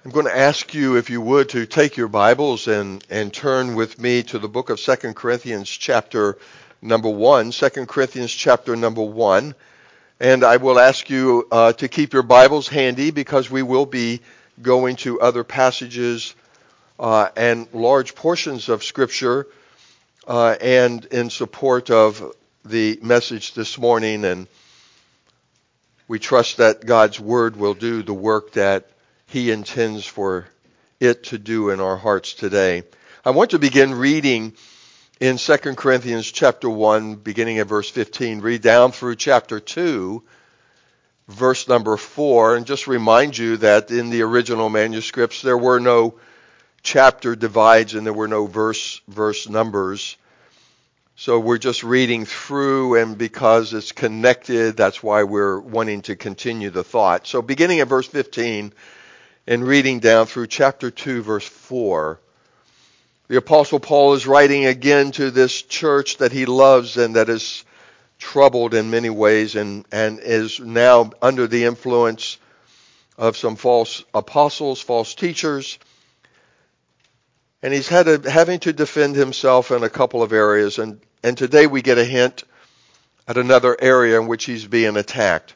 I'm going to ask you, if you would, to take your Bibles and turn with me to the book of 2 Corinthians chapter number 1. 2 Corinthians chapter number 1. And I will ask you to keep your Bibles handy because we will be going to other passages and large portions of Scripture and in support of the message this morning. And we trust that God's Word will do the work that He intends for it to do in our hearts today. I want to begin reading in 2 Corinthians chapter 1, beginning at verse 15, read down through chapter 2, verse number 4, and just remind you that in the original manuscripts there were no chapter divides and there were no verse numbers. So we're just reading through, and because it's connected, that's why we're wanting to continue the thought. So beginning at verse 15, and reading down through chapter 2, verse 4, the Apostle Paul is writing again to this church that he loves and that is troubled in many ways and is now under the influence of some false apostles, false teachers. And he's having to defend himself in a couple of areas. And today we get a hint at another area in which he's being attacked.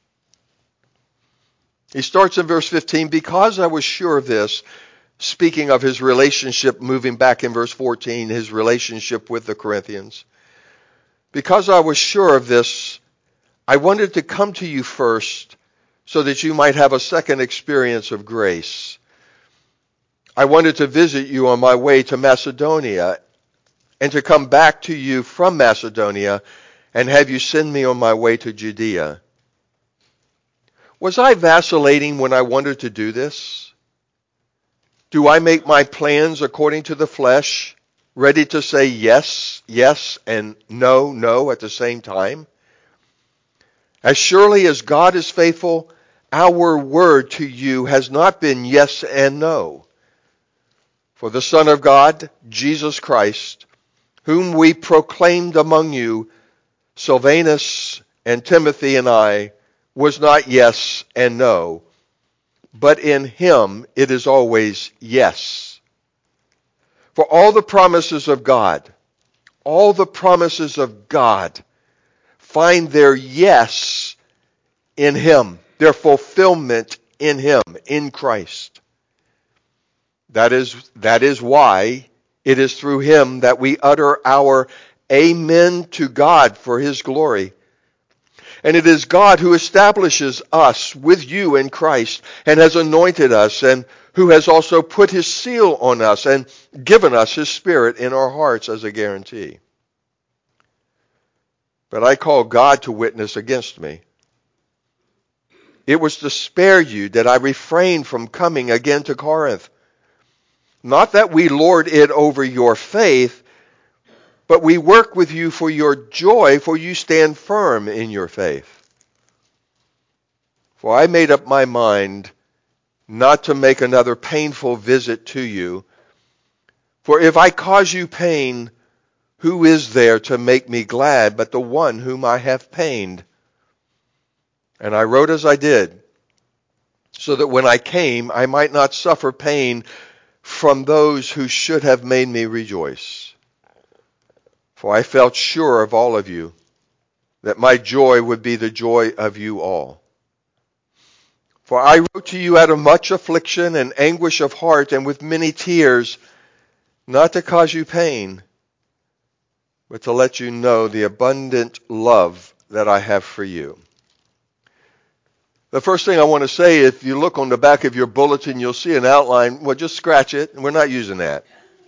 He starts in verse 15, because I was sure of this, speaking of his relationship, moving back in verse 14, his relationship with the Corinthians. Because I was sure of this, I wanted to come to you first so that you might have a second experience of grace. I wanted to visit you on my way to Macedonia and to come back to you from Macedonia and have you send me on my way to Judea. Was I vacillating when I wanted to do this? Do I make my plans according to the flesh, ready to say yes, yes, and no, no at the same time? As surely as God is faithful, our word to you has not been yes and no. For the Son of God, Jesus Christ, whom we proclaimed among you, Silvanus and Timothy and I, was not yes and no, but in him it is always yes. For all the promises of God find their yes in him, their fulfillment in him, in Christ. That is why it is through him that we utter our amen to God for his glory. And it is God who establishes us with you in Christ and has anointed us, and who has also put his seal on us and given us his Spirit in our hearts as a guarantee. But I call God to witness against me. It was to spare you that I refrained from coming again to Corinth. Not that we lord it over your faith, but we work with you for your joy, for you stand firm in your faith. For I made up my mind not to make another painful visit to you. For if I cause you pain, who is there to make me glad but the one whom I have pained? And I wrote as I did, so that when I came, I might not suffer pain from those who should have made me rejoice. For I felt sure of all of you, that my joy would be the joy of you all. For I wrote to you out of much affliction and anguish of heart and with many tears, not to cause you pain, but to let you know the abundant love that I have for you. The first thing I want to say, if you look on the back of your bulletin, you'll see an outline. Well, just scratch it, and we're not using that.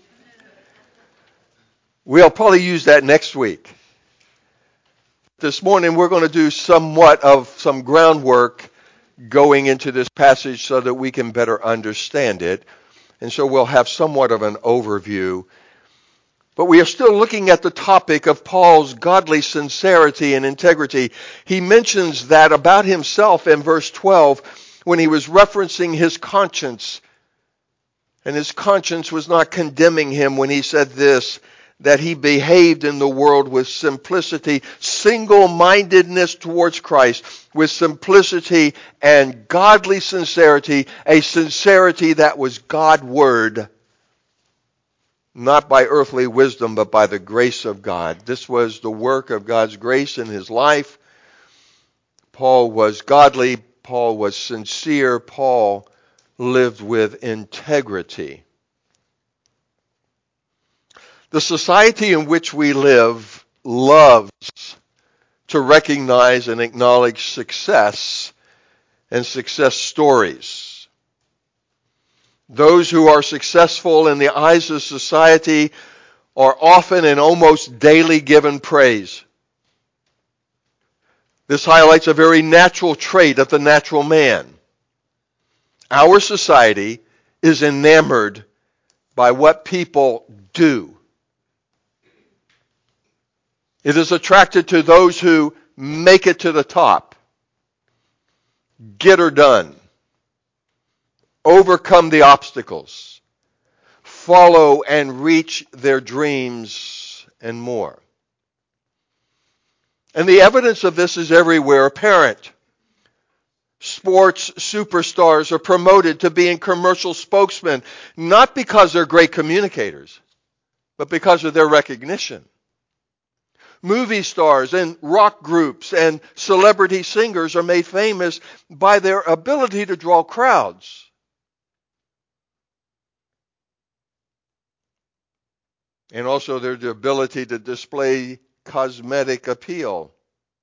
We'll probably use that next week. This morning we're going to do somewhat of some groundwork going into this passage so that we can better understand it. And so we'll have somewhat of an overview. But we are still looking at the topic of Paul's godly sincerity and integrity. He mentions that about himself in verse 12 when he was referencing his conscience. And his conscience was not condemning him when he said this, that he behaved in the world with simplicity, single-mindedness towards Christ, with simplicity and godly sincerity, a sincerity that was God-word, not by earthly wisdom, but by the grace of God. This was the work of God's grace in his life. Paul was godly. Paul was sincere. Paul lived with integrity. The society in which we live loves to recognize and acknowledge success and success stories. Those who are successful in the eyes of society are often and almost daily given praise. This highlights a very natural trait of the natural man. Our society is enamored by what people do. It is attracted to those who make it to the top, get her done, overcome the obstacles, follow and reach their dreams, and more. And the evidence of this is everywhere apparent. Sports superstars are promoted to being commercial spokesmen, not because they're great communicators, but because of their recognition. Movie stars and rock groups and celebrity singers are made famous by their ability to draw crowds. And also their ability to display cosmetic appeal.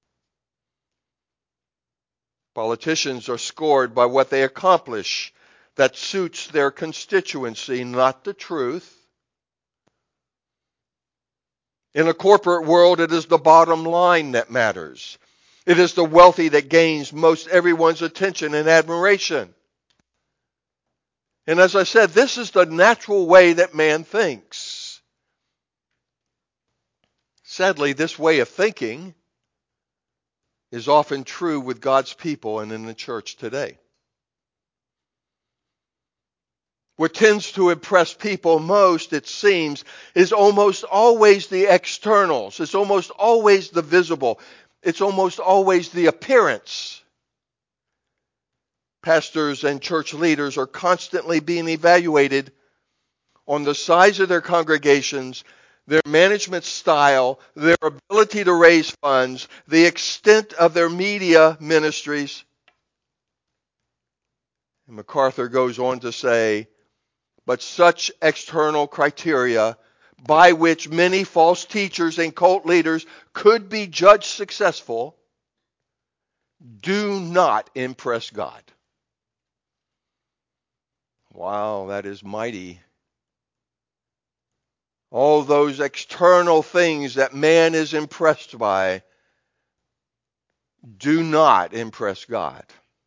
Politicians are scored by what they accomplish that suits their constituency, not the truth. In a corporate world, it is the bottom line that matters. It is the wealthy that gains most everyone's attention and admiration. And as I said, this is the natural way that man thinks. Sadly, this way of thinking is often true with God's people and in the church today. What tends to impress people most, it seems, is almost always the externals. It's almost always the visible. It's almost always the appearance. Pastors and church leaders are constantly being evaluated on the size of their congregations, their management style, their ability to raise funds, the extent of their media ministries. And MacArthur goes on to say, but such external criteria by which many false teachers and cult leaders could be judged successful do not impress God. Wow, that is mighty. All those external things that man is impressed by do not impress God.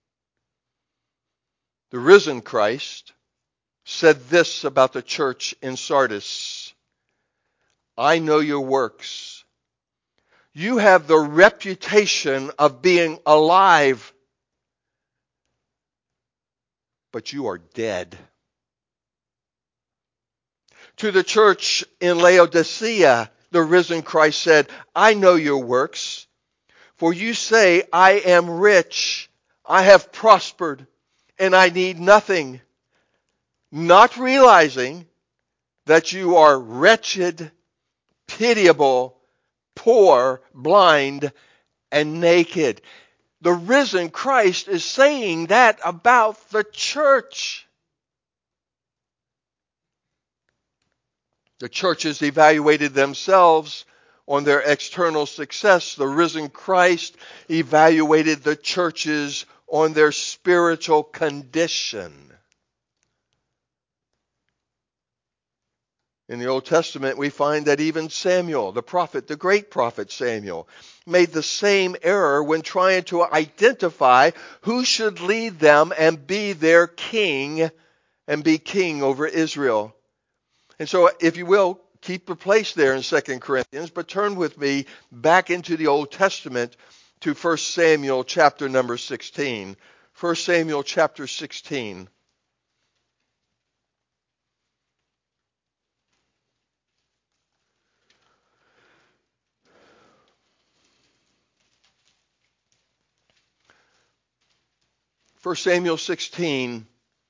The risen Christ said this about the church in Sardis: I know your works. You have the reputation of being alive, but you are dead. To the church in Laodicea, the risen Christ said, I know your works, for you say, I am rich, I have prospered, and I need nothing, not realizing that you are wretched, pitiable, poor, blind, and naked. The risen Christ is saying that about the church. The churches evaluated themselves on their external success. The risen Christ evaluated the churches on their spiritual condition. In the Old Testament, we find that even Samuel, the prophet, the great prophet Samuel, made the same error when trying to identify who should lead them and be their king and be king over Israel. And so, if you will, keep your place there in 2 Corinthians, but turn with me back into the Old Testament to 1 Samuel chapter number 16. 1 Samuel chapter 16. 1 Samuel 16,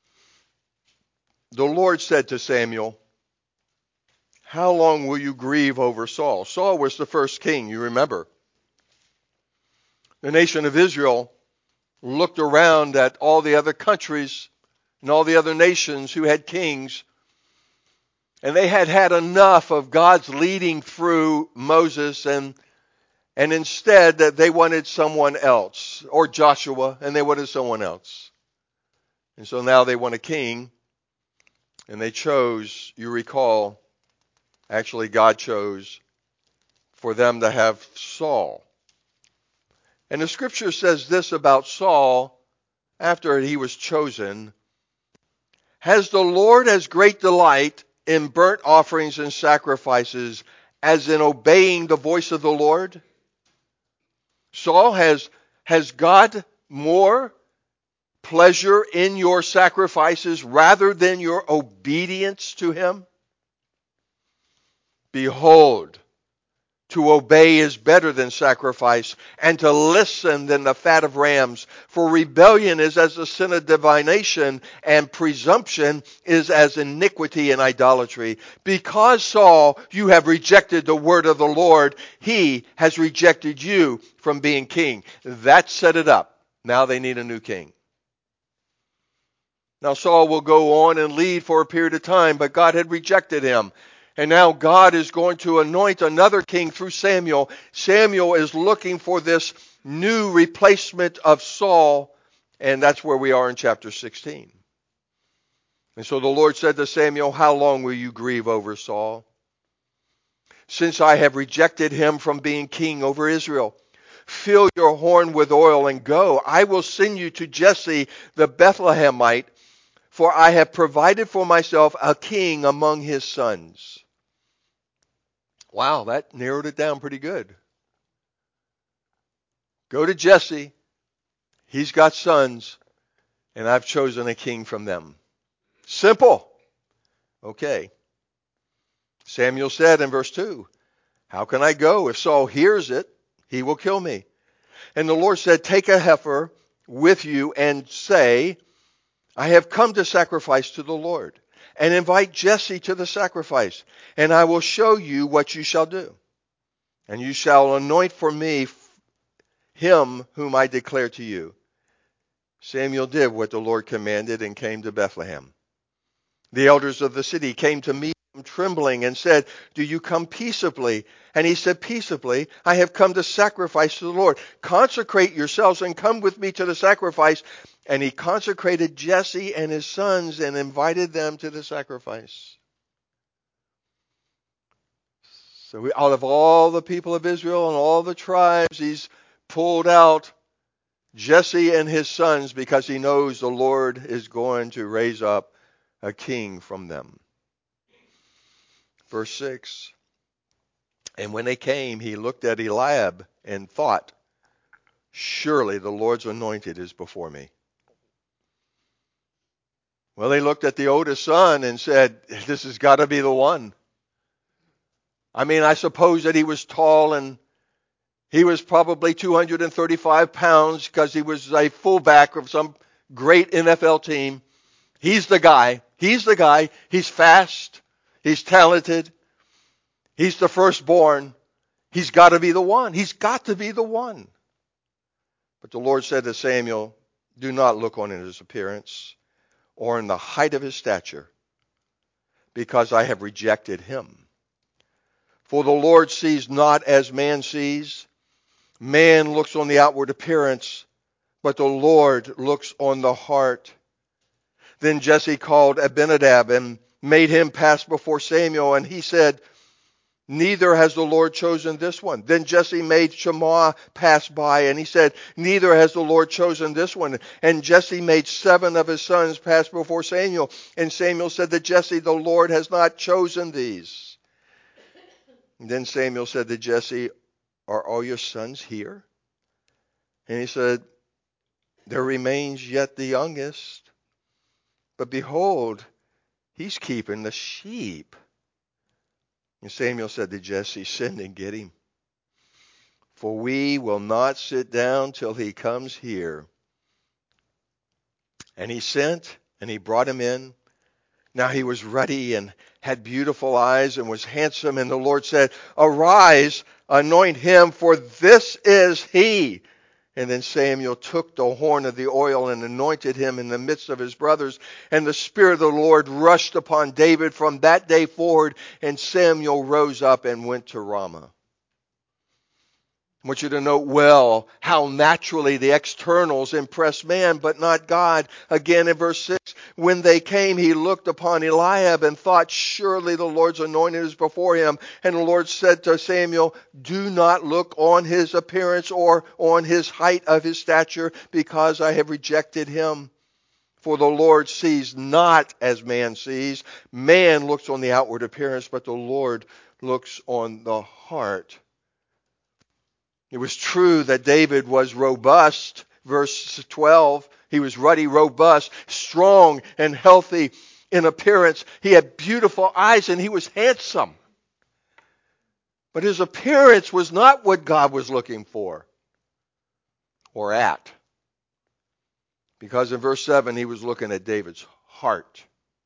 the Lord said to Samuel, "How long will you grieve over Saul?" Saul was the first king, you remember. The nation of Israel looked around at all the other countries and all the other nations who had kings, and they had had enough of God's leading through Moses, and instead that they wanted someone else, or Joshua, and they wanted someone else. And so now they want a king, and they chose, you recall, actually God chose for them to have Saul. And the scripture says this about Saul after he was chosen: "Has the Lord as great delight in burnt offerings and sacrifices as in obeying the voice of the Lord?" Saul, has God more pleasure in your sacrifices rather than your obedience to him? Behold, to obey is better than sacrifice, and to listen than the fat of rams. For rebellion is as the sin of divination, and presumption is as iniquity and idolatry. Because, Saul, you have rejected the word of the Lord, he has rejected you from being king. That set it up. Now they need a new king. Now Saul will go on and lead for a period of time, but God had rejected him. And now God is going to anoint another king through Samuel. Samuel is looking for this new replacement of Saul, and that's where we are in chapter 16. And so the Lord said to Samuel, "How long will you grieve over Saul? Since I have rejected him from being king over Israel. Fill your horn with oil and go. I will send you to Jesse the Bethlehemite, for I have provided for myself a king among his sons." Wow, that narrowed it down pretty good. Go to Jesse. He's got sons, and I've chosen a king from them. Simple. Okay. Samuel said in verse 2, "How can I go? If Saul hears it, he will kill me." And the Lord said, "Take a heifer with you and say, I have come to sacrifice to the Lord. And invite Jesse to the sacrifice, and I will show you what you shall do. And you shall anoint for me him whom I declare to you." Samuel did what the Lord commanded and came to Bethlehem. The elders of the city came to meet him trembling and said, "Do you come peaceably?" And he said, "Peaceably, I have come to sacrifice to the Lord. Consecrate yourselves and come with me to the sacrifice." And he consecrated Jesse and his sons and invited them to the sacrifice. So out of all the people of Israel and all the tribes, he's pulled out Jesse and his sons because he knows the Lord is going to raise up a king from them. Verse 6. And when they came, he looked at Eliab and thought, "Surely the Lord's anointed is before me." Well, they looked at the oldest son and said, "This has got to be the one." I mean, I suppose that he was tall, and he was probably 235 pounds because he was a fullback of some great NFL team. He's the guy. He's the guy. He's fast. He's talented. He's the firstborn. He's got to be the one. He's got to be the one. But the Lord said to Samuel, "Do not look on his appearance or in the height of his stature, because I have rejected him. For the Lord sees not as man sees. Man looks on the outward appearance, but the Lord looks on the heart." Then Jesse called Abinadab and made him pass before Samuel, and he said, "Neither has the Lord chosen this one." Then Jesse made Shammah pass by, and he said, "Neither has the Lord chosen this one." And Jesse made 7 of his sons pass before Samuel. And Samuel said to Jesse, "The Lord has not chosen these." And then Samuel said to Jesse, "Are all your sons here?" And he said, "There remains yet the youngest. But behold, he's keeping the sheep." And Samuel said to Jesse, "Send and get him. For we will not sit down till he comes here." And he sent, and he brought him in. Now he was ruddy and had beautiful eyes and was handsome. And the Lord said, "Arise, anoint him, for this is he." And then Samuel took the horn of the oil and anointed him in the midst of his brothers. And the Spirit of the Lord rushed upon David from that day forward. And Samuel rose up and went to Ramah. I want you to note well how naturally the externals impress man, but not God. Again in verse 6, when they came, he looked upon Eliab and thought, surely the Lord's anointed is before him. And the Lord said to Samuel, do not look on his appearance or on his height of his stature, because I have rejected him. For the Lord sees not as man sees. Man looks on the outward appearance, but the Lord looks on the heart. It was true that David was robust. Verse 12, he was ruddy, robust, strong, and healthy in appearance. He had beautiful eyes and he was handsome. But his appearance was not what God was looking for or at. Because in verse 7, he was looking at David's heart.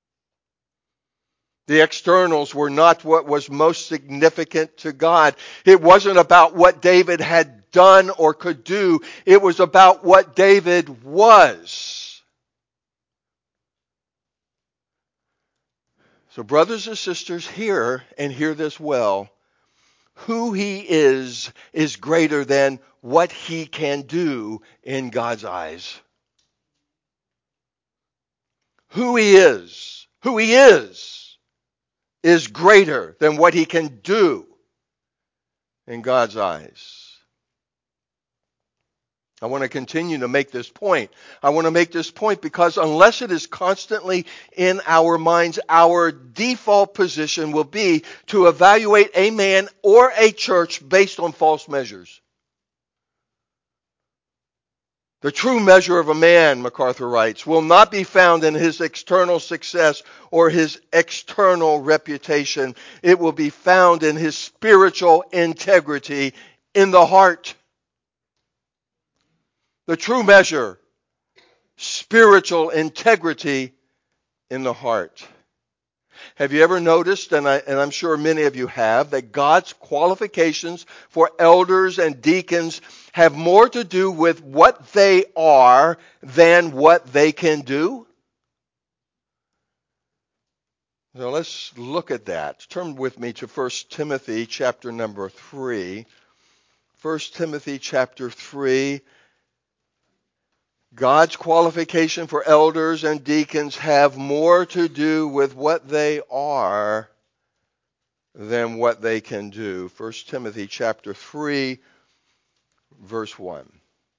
The externals were not what was most significant to God. It wasn't about what David had done or could do. It was about what David was. So brothers and sisters, hear and hear this well. Who he is greater than what he can do in God's eyes. Who he is greater than what he can do in God's eyes. I want to continue to make this point. I want to make this point because unless it is constantly in our minds, our default position will be to evaluate a man or a church based on false measures. The true measure of a man, MacArthur writes, will not be found in his external success or his external reputation. It will be found in his spiritual integrity in the heart. The true measure, spiritual integrity in the heart. Have you ever noticed, and I'm sure many of you have, that God's qualifications for elders and deacons have more to do with what they are than what they can do? So let's look at that. Turn with me to 1 Timothy chapter number 3. 1 Timothy chapter 3. God's qualification for elders and deacons have more to do with what they are than what they can do. 1 Timothy chapter 3, verse 1.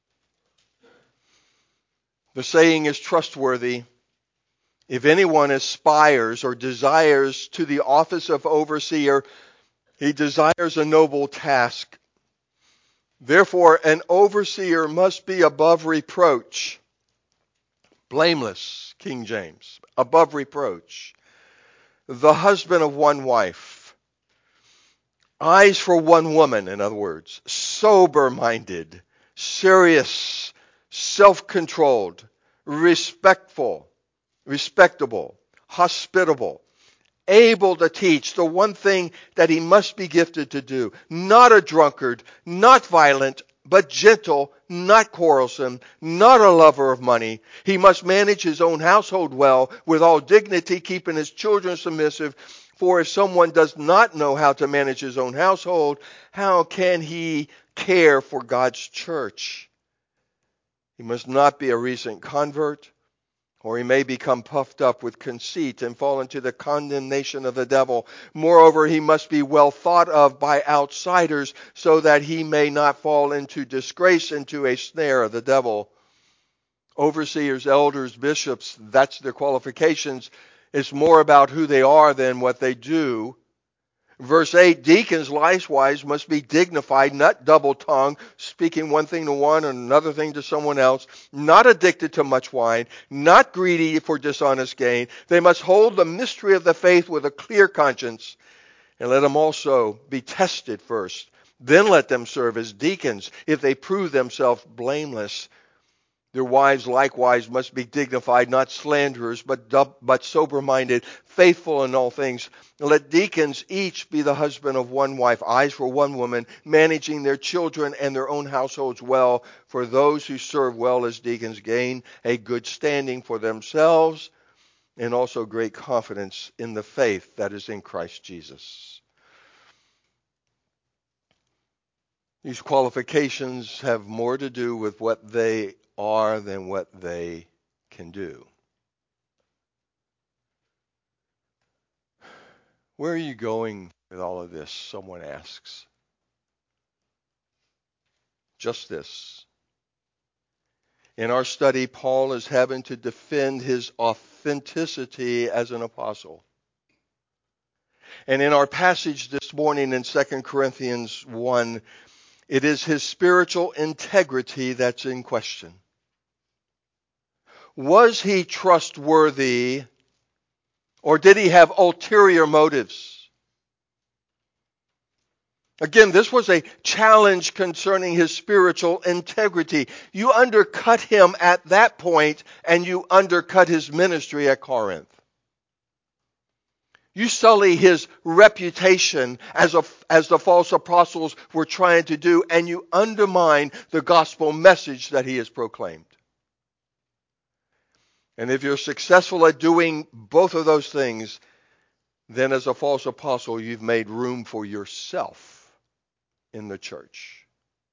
The saying is trustworthy. If anyone aspires or desires to the office of overseer, he desires a noble task. Therefore, an overseer must be above reproach. Blameless, King James, above reproach. The husband of one wife. Eyes for one woman, in other words. Sober-minded, serious, self-controlled, respectful, respectable, hospitable, able to teach the one thing that he must be gifted to do. Not a drunkard, not violent, but gentle, not quarrelsome, not a lover of money. He must manage his own household well, with all dignity, keeping his children submissive. For if someone does not know how to manage his own household, how can he care for God's church? He must not be a recent convert, or he may become puffed up with conceit and fall into the condemnation of the devil. Moreover, he must be well thought of by outsiders, so that he may not fall into disgrace, into a snare of the devil. Overseers, elders, bishops, that's their qualifications. It's more about who they are than what they do. Verse 8, deacons likewise must be dignified, not double-tongued, speaking one thing to one and another thing to someone else, not addicted to much wine, not greedy for dishonest gain. They must hold the mystery of the faith with a clear conscience, and let them also be tested first. Then let them serve as deacons if they prove themselves blameless. Their wives likewise must be dignified, not slanderers, but sober-minded, faithful in all things. Let deacons each be the husband of one wife, eyes for one woman, managing their children and their own households well. For those who serve well as deacons gain a good standing for themselves and also great confidence in the faith that is in Christ Jesus. These qualifications have more to do with what they are than what they can do. Where are you going with all of this? Someone asks. Just this. In our study, Paul is having to defend his authenticity as an apostle. And in our passage this morning in 2 Corinthians 1, it is his spiritual integrity that's in question. Was he trustworthy, or did he have ulterior motives? Again, this was a challenge concerning his spiritual integrity. You undercut him at that point, and you undercut his ministry at Corinth. You sully his reputation as the false apostles were trying to do, and you undermine the gospel message that he has proclaimed. And if you're successful at doing both of those things, then as a false apostle, you've made room for yourself in the church.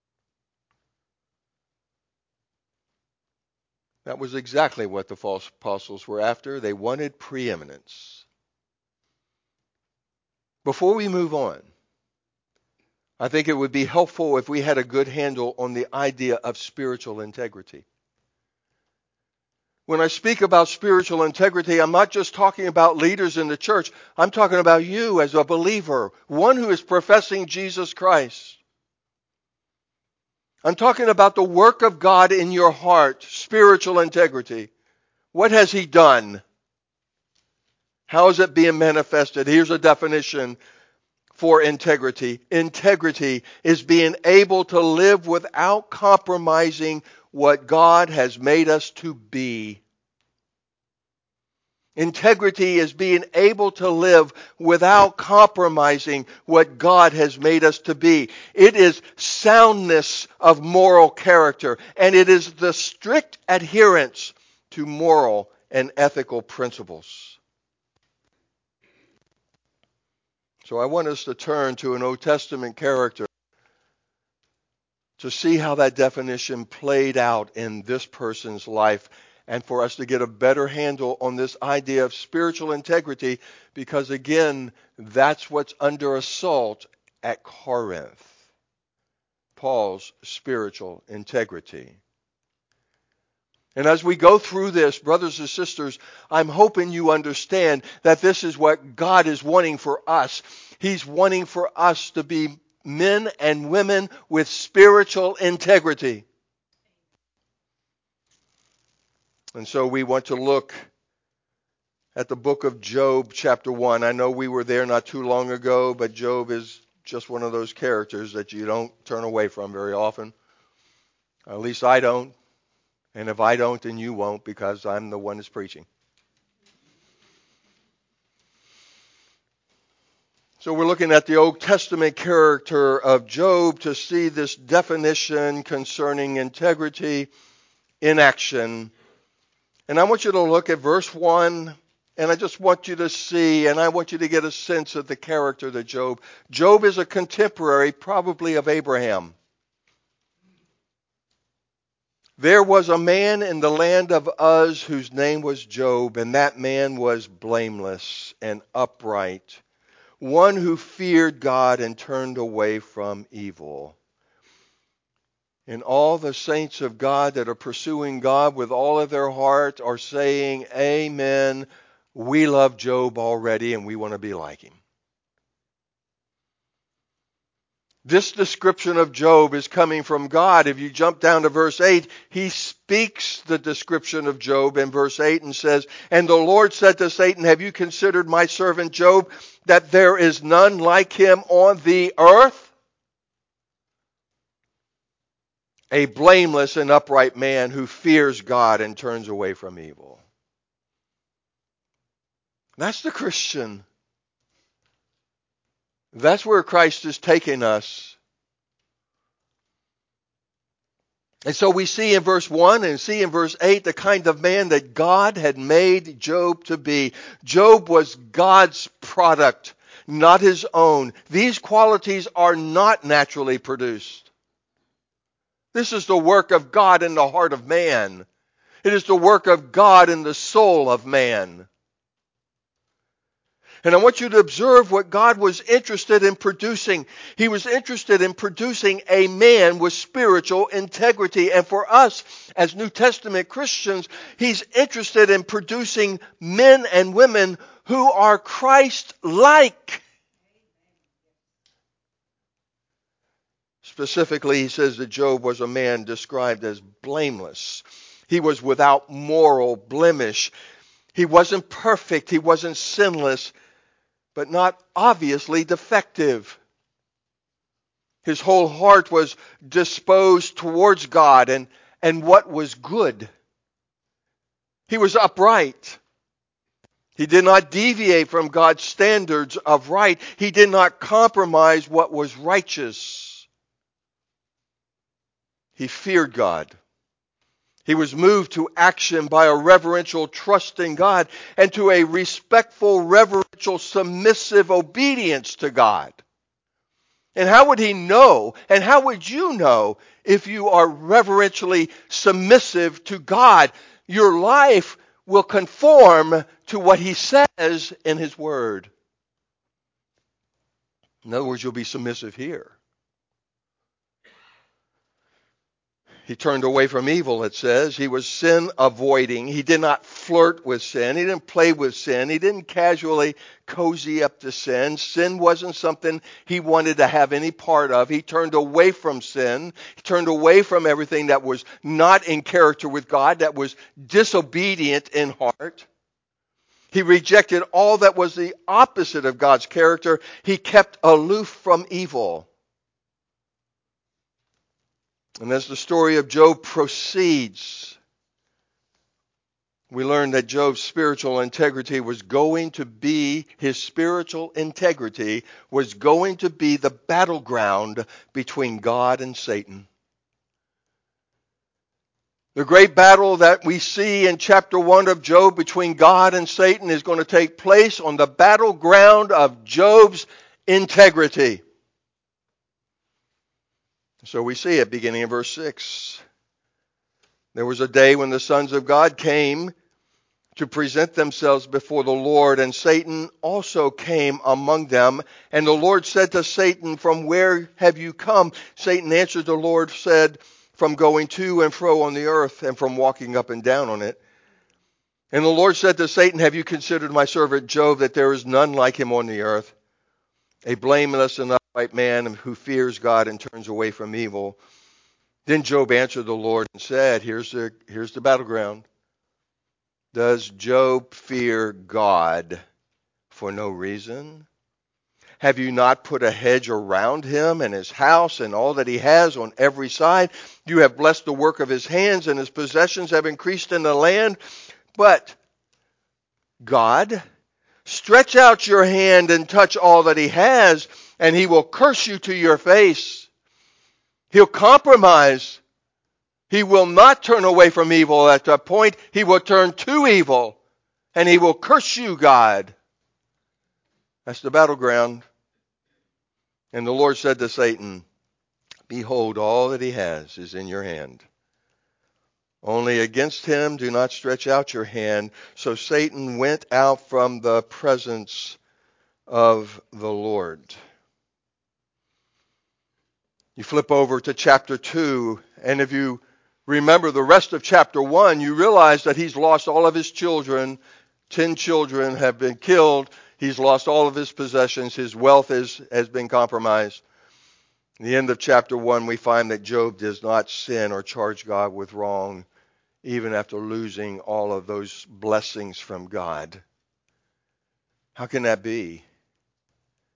That was exactly what the false apostles were after. They wanted preeminence. Before we move on, I think it would be helpful if we had a good handle on the idea of spiritual integrity. When I speak about spiritual integrity, I'm not just talking about leaders in the church. I'm talking about you as a believer, one who is professing Jesus Christ. I'm talking about the work of God in your heart, spiritual integrity. What has he done? How is it being manifested? Here's a definition for integrity. Integrity is being able to live without compromising what God has made us to be. Integrity is being able to live without compromising what God has made us to be. It is soundness of moral character, and it is the strict adherence to moral and ethical principles. So I want us to turn to an Old Testament character to see how that definition played out in this person's life, and for us to get a better handle on this idea of spiritual integrity, because again, that's what's under assault at Corinth. Paul's spiritual integrity. And as we go through this, brothers and sisters, I'm hoping you understand that this is what God is wanting for us. He's wanting for us to be men and women with spiritual integrity. And so we want to look at the book of Job, chapter 1. I know we were there not too long ago, but Job is just one of those characters that you don't turn away from very often. At least I don't. And if I don't, then you won't, because I'm the one that's preaching. So we're looking at the Old Testament character of Job to see this definition concerning integrity in action. And I want you to look at verse 1, and I just want you to see, and I want you to get a sense of the character of Job. Job is a contemporary, probably of Abraham. There was a man in the land of Uz whose name was Job, and that man was blameless and upright, one who feared God and turned away from evil. And all the saints of God that are pursuing God with all of their heart are saying, Amen. We love Job already, and we want to be like him. This description of Job is coming from God. If you jump down to verse 8, he speaks the description of Job in verse 8 and says, And the Lord said to Satan, Have you considered my servant Job, that there is none like him on the earth? A blameless and upright man who fears God and turns away from evil. That's the Christian. That's where Christ is taking us. And so we see in verse 1 and see in verse 8 the kind of man that God had made Job to be. Job was God's product, not his own. These qualities are not naturally produced. This is the work of God in the heart of man. It is the work of God in the soul of man. And I want you to observe what God was interested in producing. He was interested in producing a man with spiritual integrity. And for us, as New Testament Christians, He's interested in producing men and women who are Christ-like. Specifically, he says that Job was a man described as blameless. He was without moral blemish. He wasn't perfect. He wasn't sinless, but not obviously defective. His whole heart was disposed towards God and what was good. He was upright. He did not deviate from God's standards of right. He did not compromise what was righteous. He feared God. He was moved to action by a reverential trust in God and to a respectful, reverential, submissive obedience to God. And how would he know, and how would you know if you are reverentially submissive to God? Your life will conform to what he says in his word. In other words, you'll be submissive here. He turned away from evil, it says. He was sin avoiding. He did not flirt with sin. He didn't play with sin. He didn't casually cozy up to sin. Sin wasn't something he wanted to have any part of. He turned away from sin. He turned away from everything that was not in character with God, that was disobedient in heart. He rejected all that was the opposite of God's character. He kept aloof from evil. And as the story of Job proceeds, we learn that Job's spiritual integrity was going to be, his spiritual integrity was going to be the battleground between God and Satan. The great battle that we see in chapter 1 of Job between God and Satan is going to take place on the battleground of Job's integrity. So we see it beginning in verse 6. There was a day when the sons of God came to present themselves before the Lord, and Satan also came among them. And the Lord said to Satan, "From where have you come?" Satan answered the Lord, said, "From going to and fro on the earth, and from walking up and down on it." And the Lord said to Satan, "Have you considered my servant Job, that there is none like him on the earth, a blameless and upright man who fears God and turns away from evil?" Then Job answered the Lord and said, here's the battleground. Does Job fear God for no reason? Have you not put a hedge around him and his house and all that he has on every side? You have blessed the work of his hands, and his possessions have increased in the land. But God, stretch out your hand and touch all that he has, and he will curse you to your face. He'll compromise. He will not turn away from evil. At that point, he will turn to evil, and he will curse you, God. That's the battleground. And the Lord said to Satan, "Behold, all that he has is in your hand. Only against him do not stretch out your hand." So Satan went out from the presence of the Lord. You flip over to chapter 2, and if you remember the rest of chapter 1, you realize that he's lost all of his children. 10 children have been killed. He's lost all of his possessions. His wealth has been compromised. In the end of chapter 1, we find that Job does not sin or charge God with wrong, even after losing all of those blessings from God. How can that be?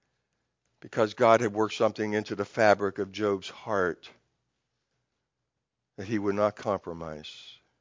Because God had worked something into the fabric of Job's heart. that he would not compromise.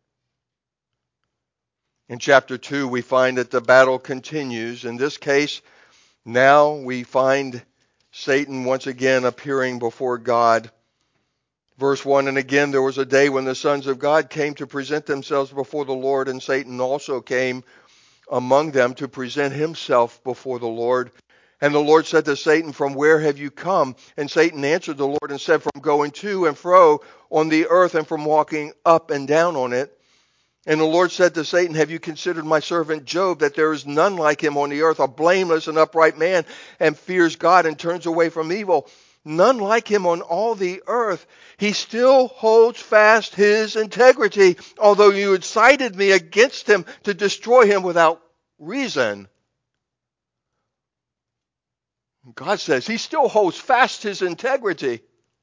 In chapter 2, we find that the battle continues. In this case, now we find Satan once again appearing before God. Verse 1, and again there was a day when the sons of God came to present themselves before the Lord, and Satan also came among them to present himself before the Lord. And the Lord said to Satan, from where have you come? And Satan answered the Lord and said, from going to and fro on the earth and from walking up and down on it. And the Lord said to Satan, have you considered my servant Job, that there is none like him on the earth, a blameless and upright man, and fears God and turns away from evil? None like him on all the earth. He still holds fast his integrity, although you had cited me against him to destroy him without reason. God says he still holds fast his integrity.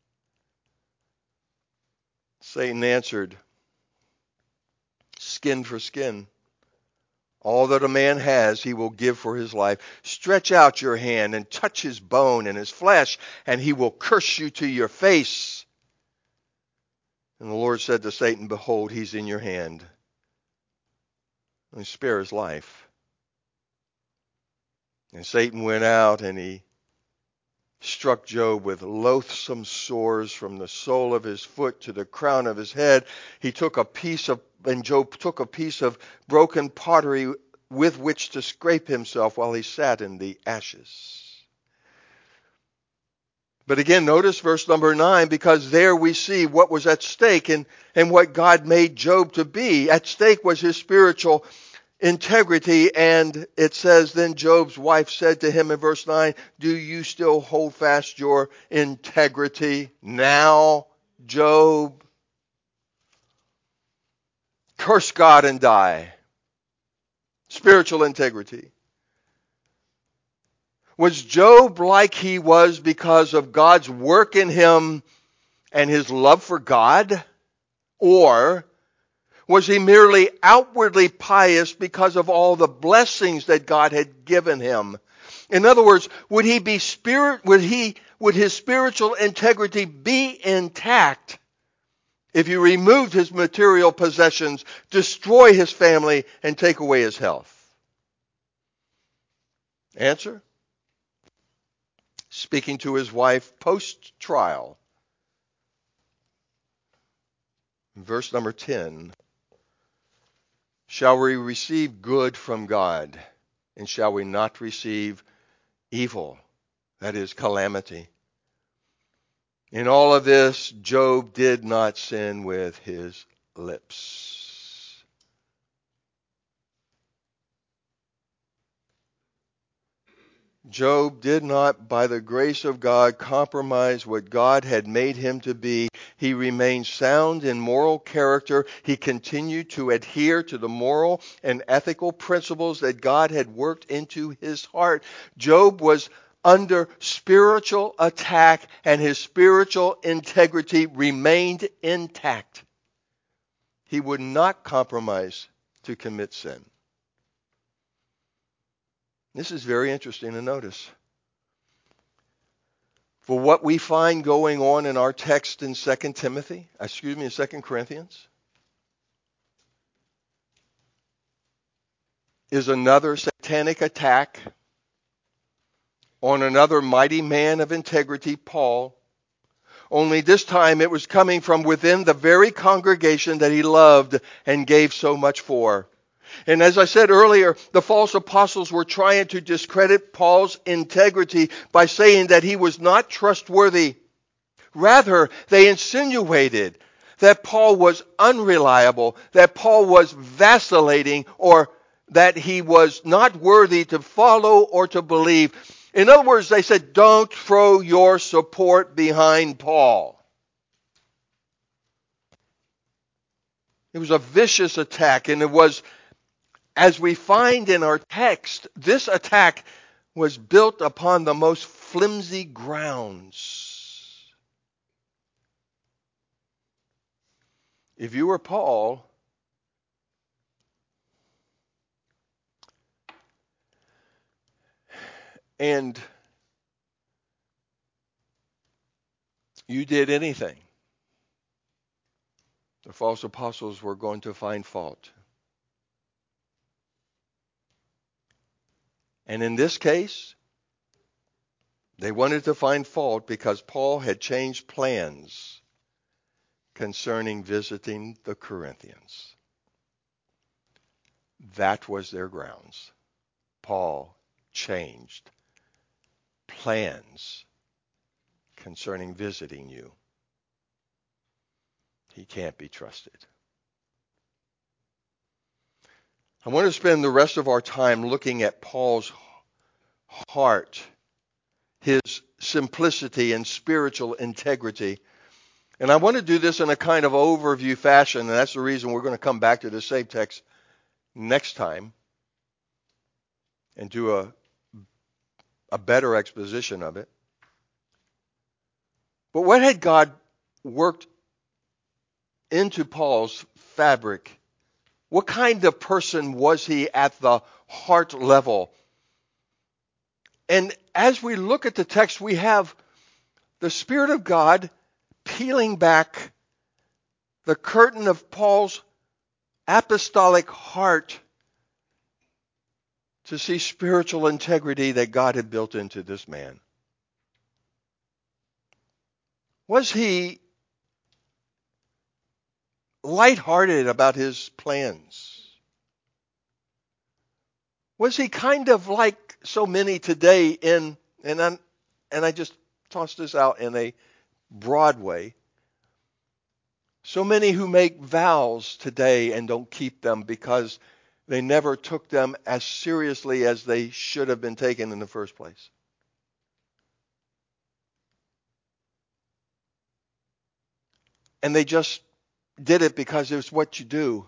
Satan answered, skin for skin. All that a man has, he will give for his life. Stretch out your hand and touch his bone and his flesh, and he will curse you to your face. And the Lord said to Satan, behold, he's in your hand. And spare his life. And Satan went out and he struck Job with loathsome sores from the sole of his foot to the crown of his head. Job took a piece of broken pottery with which to scrape himself while he sat in the ashes. But again, notice verse number 9, because there we see what was at stake and what God made Job to be. At stake was his spiritual integrity, and it says, then Job's wife said to him in verse 9, do you still hold fast your integrity now, Job? Curse God and die. Spiritual integrity. Was Job like he was because of God's work in him and his love for God? Or was he merely outwardly pious because of all the blessings that God had given him? In other words, would his spiritual integrity be intact if you removed his material possessions, destroy his family, and take away his health? Answer? Speaking to his wife post-trial. Verse number 10. Shall we receive good from God, and shall we not receive evil? That is calamity. In all of this, Job did not sin with his lips. Job did not, by the grace of God, compromise what God had made him to be. He remained sound in moral character. He continued to adhere to the moral and ethical principles that God had worked into his heart. Job was under spiritual attack, and his spiritual integrity remained intact. He would not compromise to commit sin. This is very interesting to notice. For what we find going on in our text in 2 Corinthians, is another satanic attack on another mighty man of integrity, Paul. Only this time it was coming from within the very congregation that he loved and gave so much for. And as I said earlier, the false apostles were trying to discredit Paul's integrity by saying that he was not trustworthy. Rather, they insinuated that Paul was unreliable, that Paul was vacillating, or that he was not worthy to follow or to believe. In other words, they said, don't throw your support behind Paul. It was a vicious attack, and it was, as we find in our text, this attack was built upon the most flimsy grounds. If you were Paul, and you did anything The false apostles were going to find fault. And in this case, they wanted to find fault because Paul had changed plans concerning visiting the Corinthians. That was their grounds. Paul changed plans concerning visiting you. He can't be trusted. I want to spend the rest of our time looking at Paul's heart, his simplicity and spiritual integrity. And I want to do this in a kind of overview fashion, and that's the reason we're going to come back to the same text next time and do a better exposition of it. But what had God worked into Paul's fabric? What kind of person was he at the heart level? And as we look at the text, we have the Spirit of God peeling back the curtain of Paul's apostolic heart to see spiritual integrity that God had built into this man. Was he lighthearted about his plans? Was he kind of like so many today and I just tossed this out in a broad way. So many who make vows today and don't keep them because they never took them as seriously as they should have been taken in the first place. And they just did it because it was what you do.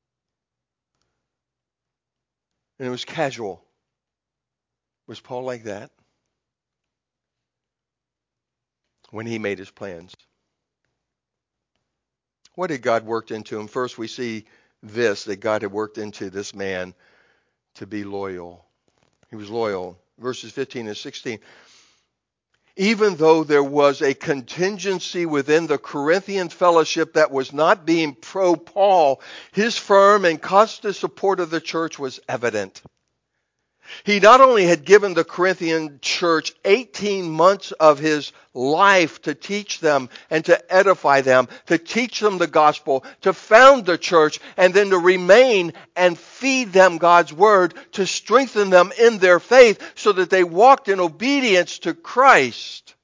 And it was casual. Was Paul like that when he made his plans? What had God worked into him? First, we see this, that God had worked into this man to be loyal. He was loyal. Verses 15 and 16. Even though there was a contingency within the Corinthian fellowship that was not being pro-Paul, his firm and constant support of the church was evident. He not only had given the Corinthian church 18 months of his life to teach them and to edify them, to teach them the gospel, to found the church, and then to remain and feed them God's word, to strengthen them in their faith so that they walked in obedience to Christ.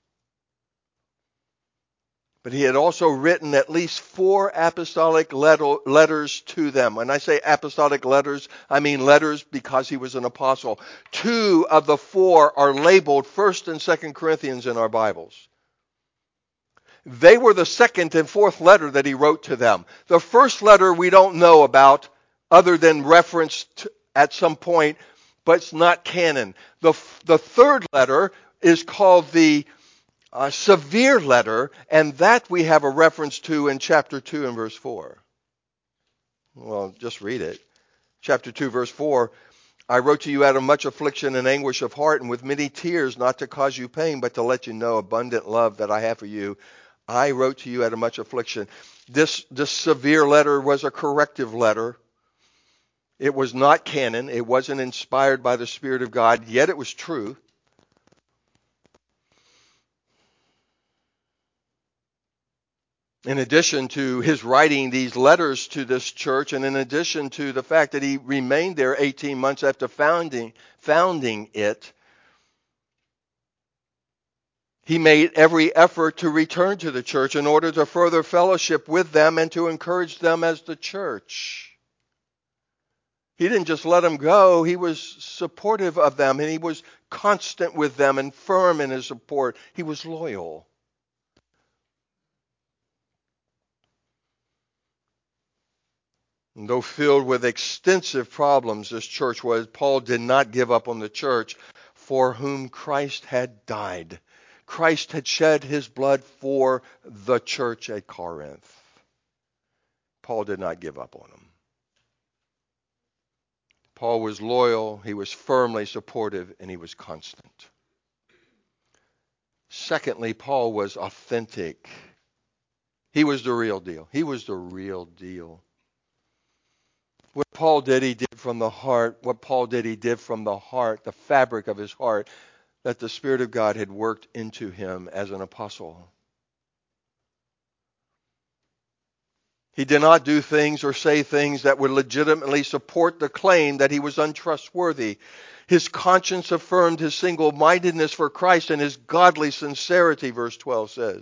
But he had also written at least 4 apostolic letters to them. When I say apostolic letters, I mean letters because he was an apostle. 2 of the 4 are labeled 1st and 2nd Corinthians in our Bibles. They were the 2nd and 4th letter that he wrote to them. The first letter we don't know about other than referenced at some point, but it's not canon. The 3rd letter is called the severe letter, and that we have a reference to in chapter 2 and verse 4. Well, just read it. Chapter 2, verse 4. I wrote to you out of much affliction and anguish of heart and with many tears, not to cause you pain, but to let you know abundant love that I have for you. I wrote to you out of much affliction. This severe letter was a corrective letter. It was not canon. It wasn't inspired by the Spirit of God, yet it was true. In addition to his writing these letters to this church, and in addition to the fact that he remained there 18 months after founding it, he made every effort to return to the church in order to further fellowship with them and to encourage them as the church. He didn't just let them go. He was supportive of them, and he was constant with them and firm in his support. He was loyal. And though filled with extensive problems, this church was, Paul did not give up on the church for whom Christ had died. Christ had shed his blood for the church at Corinth. Paul did not give up on them. Paul was loyal, he was firmly supportive, and he was constant. Secondly, Paul was authentic. He was the real deal. He was the real deal. What Paul did, he did from the heart. What Paul did, he did from the heart, the fabric of his heart, that the Spirit of God had worked into him as an apostle. He did not do things or say things that would legitimately support the claim that he was untrustworthy. His conscience affirmed his single-mindedness for Christ and his godly sincerity, verse 12 says.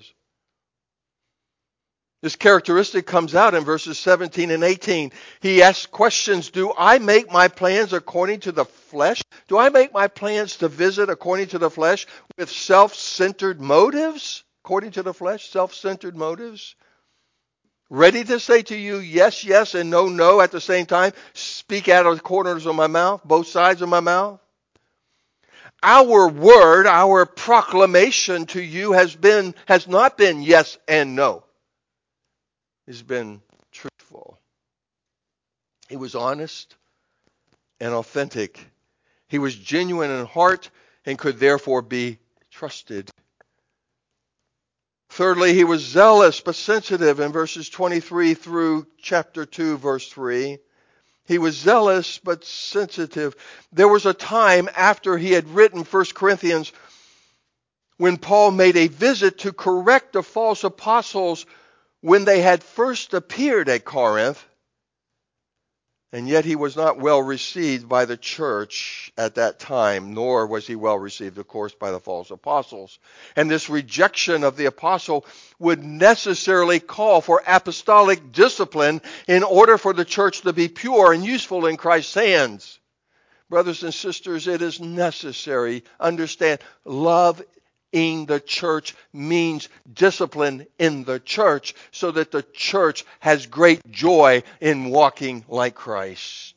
This characteristic comes out in verses 17 and 18. He asks questions, do I make my plans according to the flesh? Do I make my plans to visit according to the flesh with self-centered motives? According to the flesh, self-centered motives? Ready to say to you yes, yes, and no, no at the same time? Speak out of the corners of my mouth, both sides of my mouth? Our word, our proclamation to you has not been yes and no. It's been truthful. He was honest and authentic. He was genuine in heart and could therefore be trusted. Thirdly, he was zealous but sensitive in verses 23 through chapter 2, verse 3. He was zealous but sensitive. There was a time after he had written 1 Corinthians when Paul made a visit to correct the false apostles when they had first appeared at Corinth. And yet he was not well received by the church at that time, nor was he well received, of course, by the false apostles. And this rejection of the apostle would necessarily call for apostolic discipline in order for the church to be pure and useful in Christ's hands. Brothers and sisters, it is necessary. Understand, love in the church means discipline in the church so that the church has great joy in walking like Christ.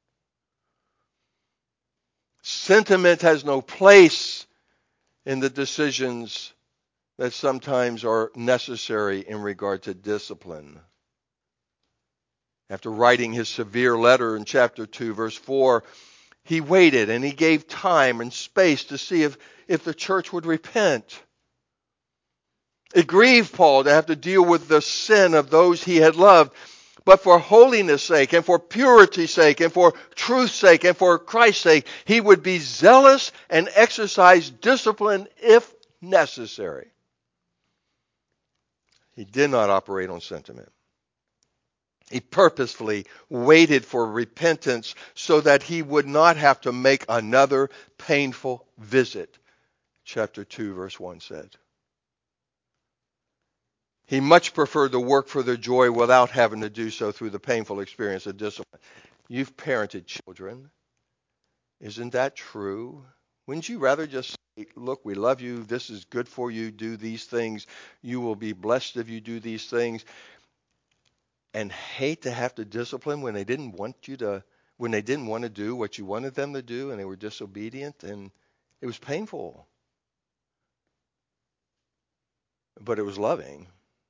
Sentiment has no place in the decisions that sometimes are necessary in regard to discipline. After writing his severe letter in chapter 2, verse 4, he waited and he gave time and space to see if the church would repent. It grieved Paul to have to deal with the sin of those he had loved. But for holiness' sake and for purity's sake and for truth's sake and for Christ's sake, he would be zealous and exercise discipline if necessary. He did not operate on sentiment. He purposefully waited for repentance so that he would not have to make another painful visit. Chapter 2, verse 1 said. He much preferred to work for their joy without having to do so through the painful experience of discipline. You've parented children. Isn't that true? Wouldn't you rather just say, look, we love you. This is good for you. Do these things. You will be blessed if you do these things. And hate to have to discipline when they didn't want to do what you wanted them to do and they were disobedient, and it was painful. But it was loving.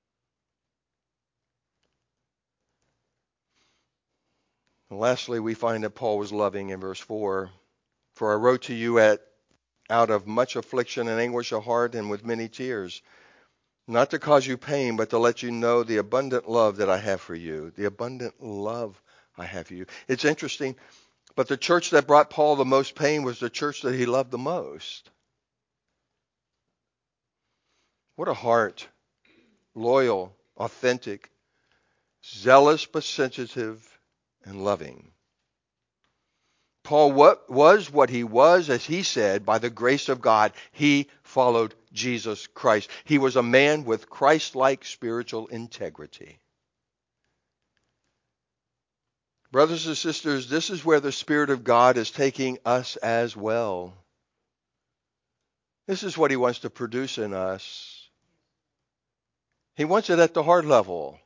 And lastly, we find that Paul was loving in verse 4. For I wrote to you out of much affliction and anguish of heart and with many tears, not to cause you pain, but to let you know the abundant love that I have for you. The abundant love I have for you. It's interesting, but the church that brought Paul the most pain was the church that he loved the most. What a heart. Loyal, authentic, zealous but sensitive, and loving. Paul was what he was, as he said, by the grace of God. He followed Jesus Christ. He was a man with Christ-like spiritual integrity. Brothers and sisters, this is where the Spirit of God is taking us as well. This is what he wants to produce in us. He wants it at the heart level.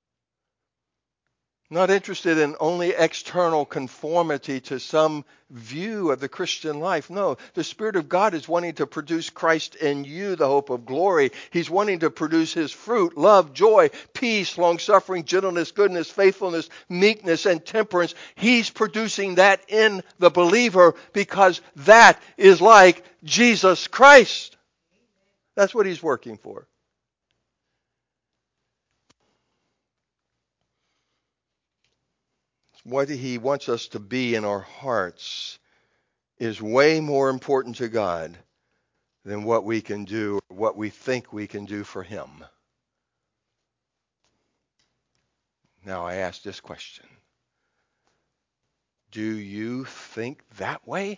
Not interested in only external conformity to some view of the Christian life. No, the Spirit of God is wanting to produce Christ in you, the hope of glory. He's wanting to produce His fruit, love, joy, peace, long-suffering, gentleness, goodness, faithfulness, meekness, and temperance. He's producing that in the believer because that is like Jesus Christ. That's what He's working for. what he wants us to be in our hearts is way more important to God than what we can do, or what we think we can do for him. Now I ask this question. Do you think that way?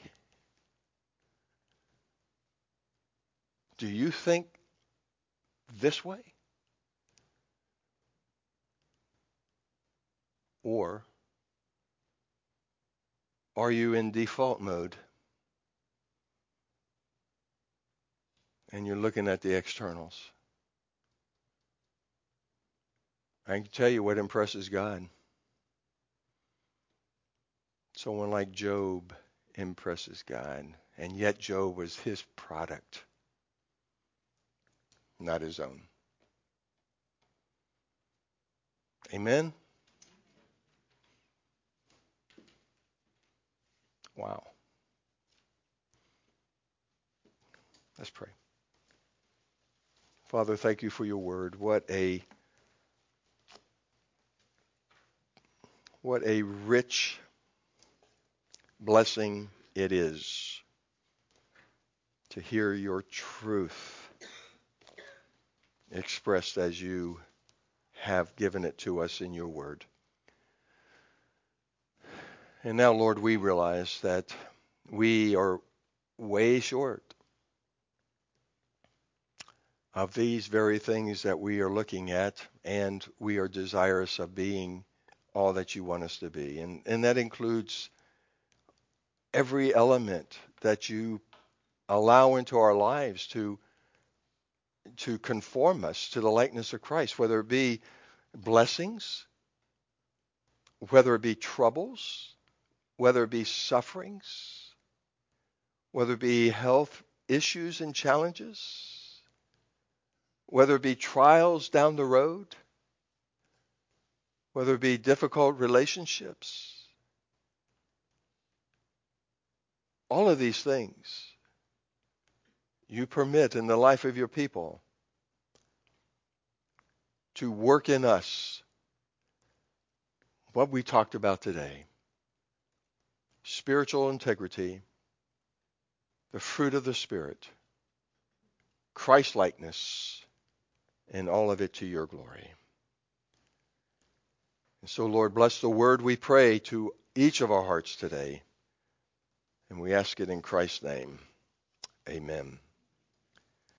Do you think this way? Or are you in default mode and you're looking at the externals? I can tell you what impresses God. Someone like Job impresses God, and yet Job was his product, not his own. Amen? Wow. Let's pray. Father, thank you for your word. What a rich blessing it is to hear your truth expressed as you have given it to us in your word. And now, Lord, we realize that we are way short of these very things that we are looking at, and we are desirous of being all that you want us to be. And that includes every element that you allow into our lives to conform us to the likeness of Christ, whether it be blessings, whether it be troubles, whether it be sufferings, whether it be health issues and challenges, whether it be trials down the road, whether it be difficult relationships. All of these things you permit in the life of your people to work in us what we talked about today. Spiritual integrity, the fruit of the Spirit, Christ-likeness, and all of it to your glory. And so, Lord, bless the word we pray to each of our hearts today. And we ask it in Christ's name. Amen.